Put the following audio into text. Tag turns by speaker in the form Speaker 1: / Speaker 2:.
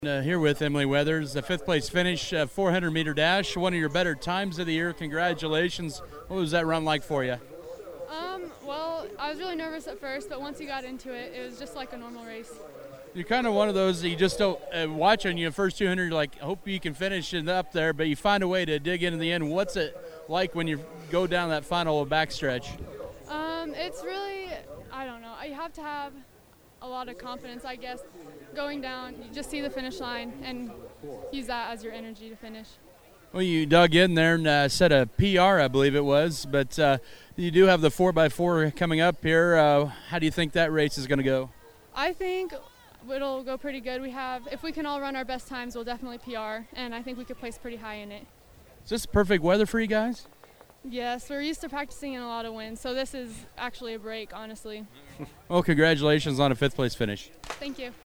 Speaker 1: Here with Emily Weathers, the fifth place finish, 400-meter dash, one of your better times of the year. Congratulations. What was that run like for you?
Speaker 2: Well, I was really nervous at first, but once you got into it, it was just like a normal race.
Speaker 1: You're kind of one of those that you just don't watching you first 200, you're like, hope you can finish it up there, but you find a way to dig in the end. What's it like when you go down that final backstretch?
Speaker 2: It's really, I don't know. You have to have a lot of confidence, I guess. Going down, you just see the finish line and use that as your energy to finish.
Speaker 1: Well, you dug in there and set a PR, I believe it was, but you do have the 4x4 coming up here. How do you think that race is going to go?
Speaker 2: I think it'll go pretty good. If we can all run our best times, we'll definitely PR, and I think we could place pretty high in it.
Speaker 1: Is this perfect weather for you guys?
Speaker 2: Yes, we're used to practicing in a lot of wind, so this is actually a break, honestly.
Speaker 1: Well, congratulations on a fifth place finish.
Speaker 2: Thank you.